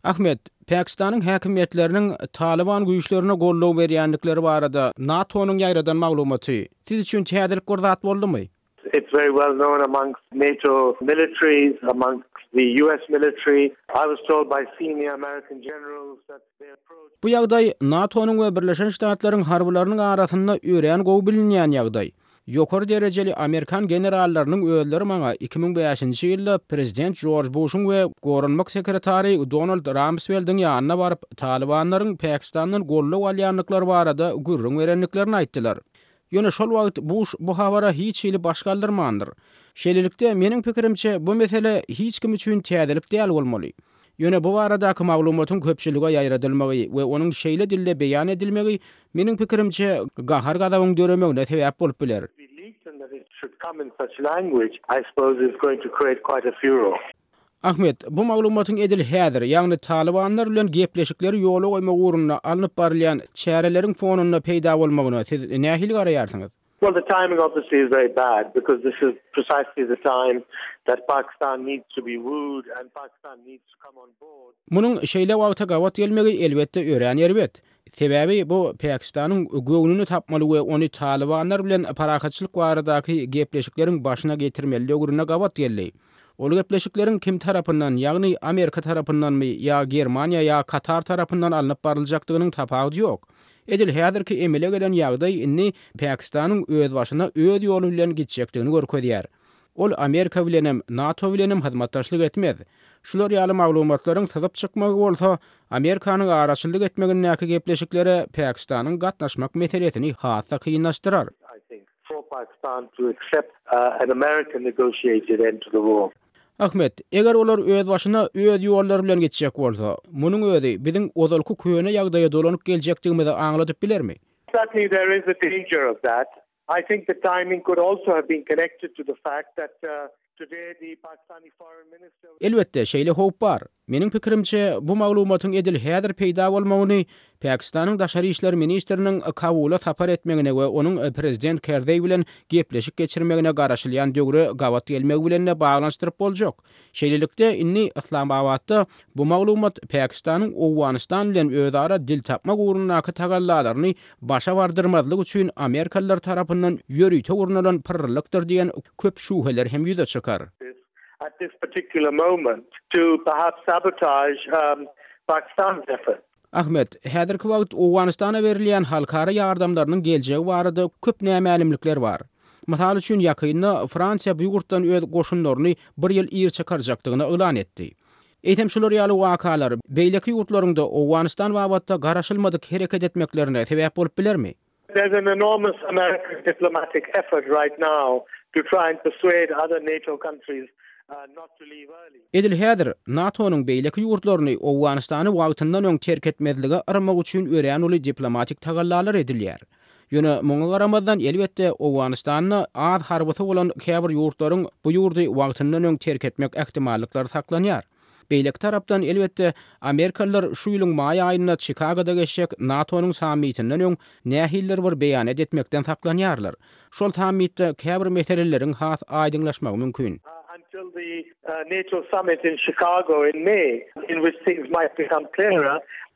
Ahmet, Pakistan'ın häkimetlerinin Taliban güýçlerine gollaw berýänlikleri barada NATO'nun ýaýradan maglumaty. Siz üçin täzelik gordat boldymy? It's very well known amongst NATO militaries, amongst the US military. I was told by senior American generals that they approach... Bu ýagdaý NATO'nun we Birleşen Ştatlaryň harbylarynyň arasynda öýrän gowy bilinýän ýagdaý. Ýokary derejeli Amerikan generallarynyň öýleri maňa 2005-nji ýylda prezident George Bush'un we Gorunmak sekretary Donald Rumsfeld'in ýanyna baryp Talibanlaryň Pakistandan gollaw alýanlyklary barada gürrüň berenliklerini aýtdylar. Ýöne şol wagt Bush bu habara hiç ýyly başgaldyrmandyr. Şeýlelikde meniň pikirimçe bu mesele hiç kim üçin täzelik däl bolmaly. Ýöne bu baradaky maglumatyň köpçülige ýaýradylmagy we onuň şeýle dille beýan edilmegi meniň pikirimçe gahar gadabyň döremegine sebäp bolup biler. Ahmet, bu maglumatyň edil häzir, ýagny Talibanlar bilen gepleşikleri ýola goýmak ugruna alınıp barylýan çäreleriň fonuna peýda bolmagyna siz nähili garaýarsyňyz? Well, the timing obviously is very bad because this is precisely the time that Pakistan needs to be wooed and Pakistan needs to come on board. Munyň şeýle wagta gawat gelmegi elbetde öýrän ýerbet. Sebäbi bu Pakistanyň göwnüni tapmaly we ony Talibanlar bilen parakatçylyk baradaky gepleşikleriň başyna getirmeli ugruna gawat geldi. Ol gepleşikleriň kim tarapyndan, ýagny Amerika tarapyndanmy ýa Germaniýa ýa Katar tarapyndan alınıp baryljakdygynyň tapagy ýok. Edil häzirki emele gelen ýagdaý inni Pakistanyň öz başyna öz ýoly bilen gitjekdigini görkezýär. Ol Amerika bilen hem NATO bilen hem hyzmatdaşlyk etmez. Şular ýaly maglumatlaryň sazyp çykmagy bolsa, Amerikanyň araçylyk etmegine näki gepleşikleri Pakistanyň gatnaşmak meselesini hassa kynlaşdyrar. I think for Pakistan to accept an American negotiated end to the war. Ahmet, eger olar öz başyna öz ýollar bilen geçjek bolsa, munyň özi biziň ozalky köýene ýagdaýa dolanyp geljekdigimizi aňlatyp bilermi? Certainly there is a danger of that. I think the timing could also have been connected to the fact that today the Pakistani foreign minister... Elbetde şeýle howp bar. Meniň pikirimçe bu maglumatyň edil häzir peýda bolmagyny Pakistanyň daşary işler ministriniň kabula tapar etmegine we onuň prezident Karzai bilen gepleşik geçirmegine garaşylýan döwre gawat gelmegi bilen baglanşdyryp boljak. Şeýlelikde inni Islamabadda bu maglumat Pakistanyň Owganistan bilen özara dil tapmak ugrundaky tagallalaryny başa bardyrmazlyk üçin Amerikalılar tarapyndan ýörüýte urnalan pyrrylykdyr diýen köp şuheler hem ýüze çykar. At this particular moment to perhaps sabotage Pakistan's effort. Ahmet, häzirki wagt Owganistana berilýän halkara ýardamlarynyň geljegi barada köp nämälimlikler bar. Mysal üçin ýakynda Fransiýa bu ýurtdan öz goşunlaryny bir ýyl ir çakarjakdygyny elan etdi. Eýtem şular ýaly wakalar beýleki ýurtlarynda Owganistan babatda garaşylmadyk hereket etmeklerine sebäp bolup bilermi? There's an enormous American diplomatic effort right now to try and persuade other NATO countries not to leave early. Edil häzir NATO'nun beýleki ýurtlaryny Owganistany wagtyndan öň terk etmezligi aramak üçin öýrän uly diplomatik tagallar edilýär. Ýöne muňa garamazdan elbetde Owganistanyny az harbysy bolan käbir ýurtlaryň bu ýurdy wagtyndan öň terk etmek ähtimallykları saklanýar. Beýleki tarapdan elbetde Amerikalılar şu ýylyň maý aýynda Chicago'da geçjek NATO'nun sammitinden öň nähiller bir beýan etmekden saklanýarlar. Şol sammitde käbir meseleleriň has aýdynlaşmagy mümkin. Until the NATO summit in Chicago in May, in which things might become clearer,